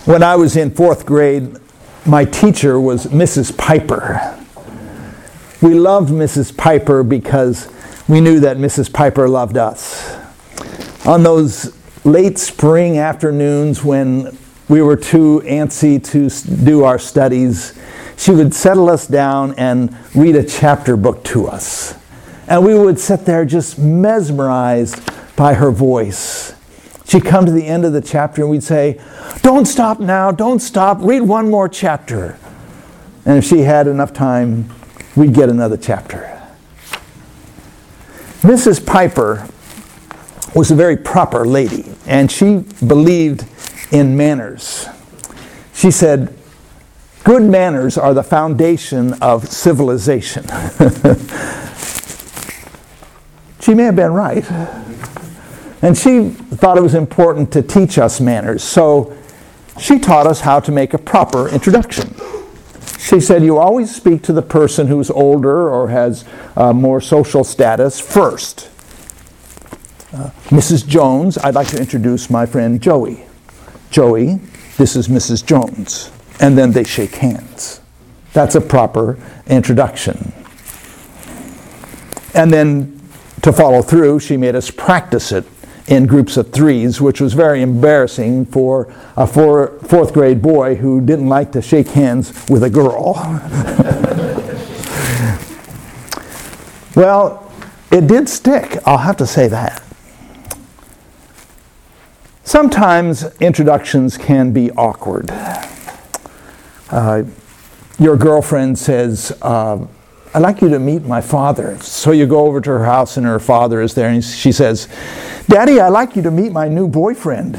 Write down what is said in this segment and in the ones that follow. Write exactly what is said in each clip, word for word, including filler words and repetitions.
When I was in fourth grade, my teacher was Missus Piper. We loved Missus Piper because we knew that Missus Piper loved us. On those late spring afternoons when we were too antsy to do our studies, she would settle us down and read a chapter book to us. And we would sit there just mesmerized by her voice. She'd come to the end of the chapter and we'd say, "Don't stop now, don't stop, read one more chapter." And if she had enough time, we'd get another chapter. Missus Piper was a very proper lady, and she believed in manners. She said, "Good manners are the foundation of civilization." She may have been right. And she thought it was important to teach us manners, so she taught us how to make a proper introduction. She said, you always speak to the person who's older or has uh, more social status first. Uh, Missus Jones, I'd like to introduce my friend Joey. Joey, this is Missus Jones. And then they shake hands. That's a proper introduction. And then to follow through, she made us practice it in groups of threes, which was very embarrassing for a four, fourth grade boy who didn't like to shake hands with a girl. Well, it did stick, I'll have to say that. Sometimes introductions can be awkward. Uh, your girlfriend says, uh, I'd like you to meet my father. So you go over to her house and her father is there and she says, Daddy, I'd like you to meet my new boyfriend.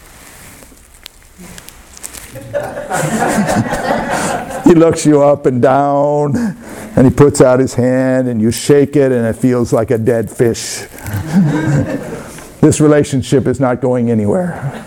He looks you up and down and he puts out his hand and you shake it and it feels like a dead fish. This relationship is not going anywhere.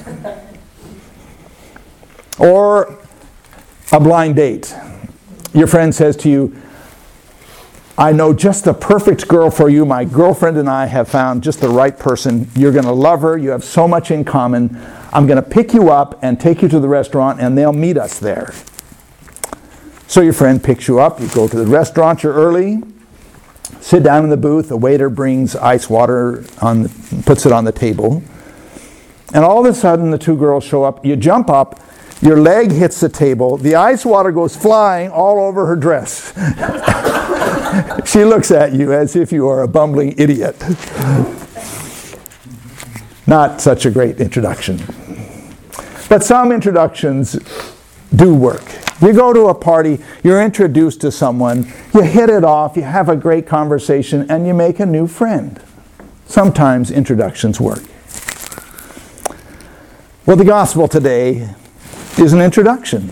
Or a blind date. Your friend says to you, I know just the perfect girl for you. My girlfriend and I have found just the right person. You're going to love her. You have so much in common. I'm going to pick you up and take you to the restaurant and they'll meet us there. So your friend picks you up. You go to the restaurant. You're early. Sit down in the booth. A waiter brings ice water, on, puts it on the table. And all of a sudden the two girls show up. You jump up. Your leg hits the table. The ice water goes flying all over her dress. She looks at you as if you are a bumbling idiot. Not such a great introduction. But some introductions do work. You go to a party, you're introduced to someone, you hit it off, you have a great conversation, and you make a new friend. Sometimes introductions work. Well, the gospel today is an introduction.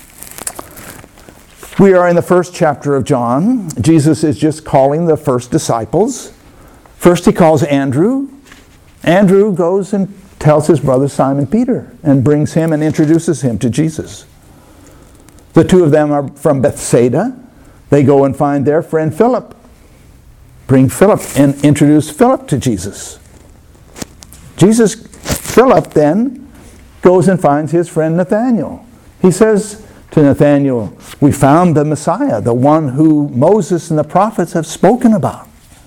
We are in the first chapter of John. Jesus is just calling the first disciples. First he calls Andrew. Andrew goes and tells his brother Simon Peter and brings him and introduces him to Jesus. The two of them are from Bethsaida. They go and find their friend Philip. Bring Philip and introduce Philip to Jesus. Jesus, Philip then goes and finds his friend Nathanael. He says to Nathanael, we found the Messiah, the one who Moses and the prophets have spoken about.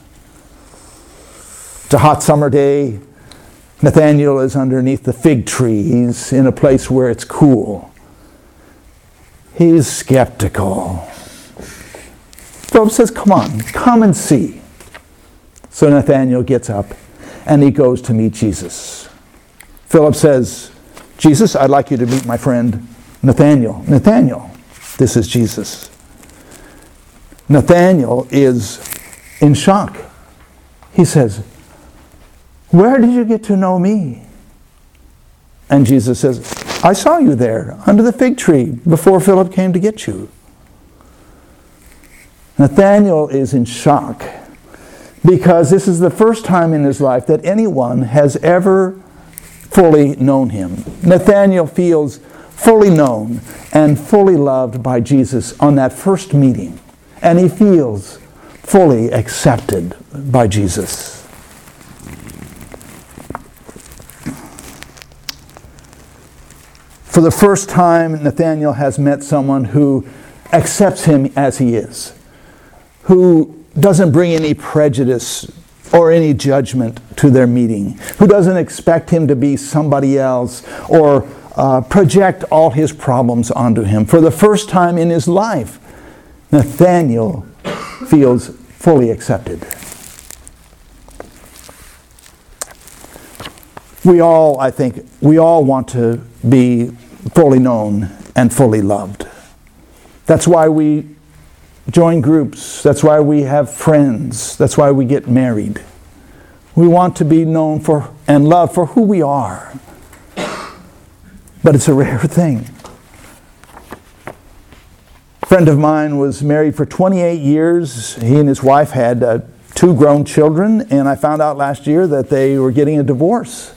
It's a hot summer day. Nathanael is underneath the fig tree. He's in a place where it's cool. He's skeptical. Philip says, come on, come and see. So Nathanael gets up and he goes to meet Jesus. Philip says, Jesus, I'd like you to meet my friend Nathanael. Nathanael, this is Jesus. Nathanael is in shock. He says, where did you get to know me? And Jesus says, I saw you there under the fig tree before Philip came to get you. Nathanael is in shock because this is the first time in his life that anyone has ever fully known him. Nathanael feels fully known and fully loved by Jesus on that first meeting. And he feels fully accepted by Jesus. For the first time, Nathanael has met someone who accepts him as he is, who doesn't bring any prejudice or any judgment to their meeting, who doesn't expect him to be somebody else or uh, project all his problems onto him. For the first time in his life, Nathanael feels fully accepted. We all, I think, we all want to be fully known and fully loved. That's why we join groups. That's why we have friends. That's why we get married. We want to be known for and loved for who we are. But it's a rare thing. A friend of mine was married for twenty-eight years. He and his wife had uh, two grown children, and I found out last year that they were getting a divorce.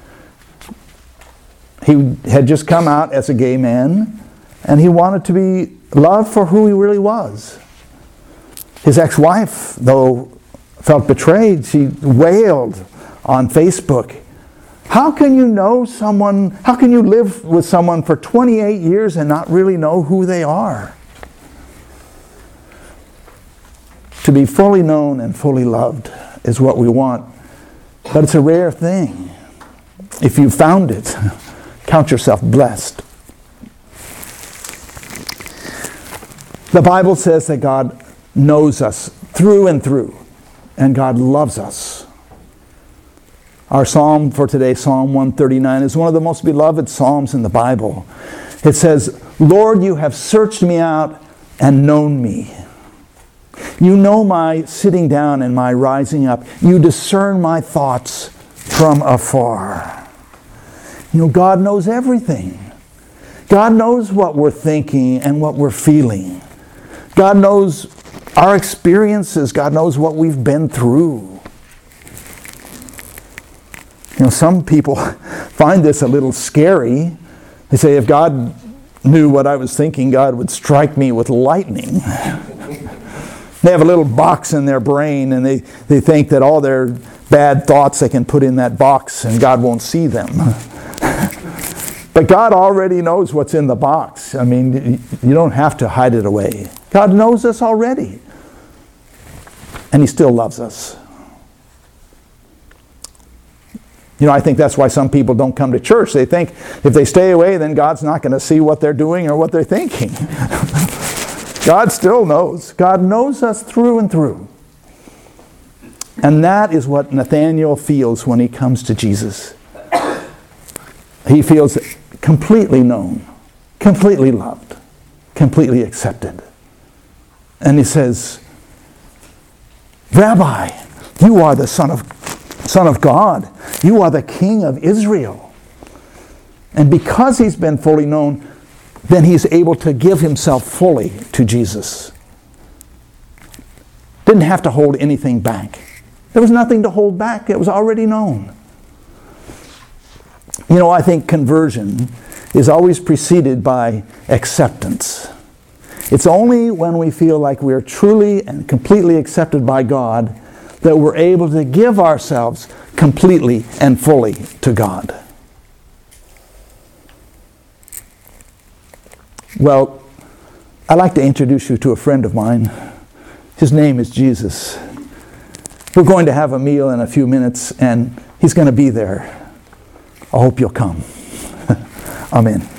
He had just come out as a gay man, and he wanted to be loved for who he really was. His ex-wife, though, felt betrayed. She wailed on Facebook, "How can you know someone, how can you live with someone for twenty-eight years and not really know who they are?" To be fully known and fully loved is what we want, but it's a rare thing. If you found it, count yourself blessed. The Bible says that God knows us through and through, and God loves us. Our psalm for today, Psalm one thirty-nine, is one of the most beloved psalms in the Bible. It says, "Lord, you have searched me out and known me. You know my sitting down and my rising up. You discern my thoughts from afar." You know, God knows everything. God knows what we're thinking and what we're feeling. God knows our experiences. God knows what we've been through. You know, some people find this a little scary. They say, if God knew what I was thinking, God would strike me with lightning. They have a little box in their brain, and they, they think that all their bad thoughts they can put in that box and God won't see them. But God already knows what's in the box. I mean, you don't have to hide it away. God knows us already. And He still loves us. You know, I think that's why some people don't come to church. They think if they stay away, then God's not going to see what they're doing or what they're thinking. God still knows. God knows us through and through. And that is what Nathanael feels when he comes to Jesus. He feels completely known, completely loved, completely accepted. And he says, "Rabbi, you are the Son of, Son of God. You are the King of Israel." And because he's been fully known, then he's able to give himself fully to Jesus. Didn't have to hold anything back. There was nothing to hold back. It was already known. You know, I think conversion is always preceded by acceptance. It's only when we feel like we're truly and completely accepted by God that we're able to give ourselves completely and fully to God. Well, I'd like to introduce you to a friend of mine. His name is Jesus. We're going to have a meal in a few minutes, and he's going to be there. I hope you'll come. Amen.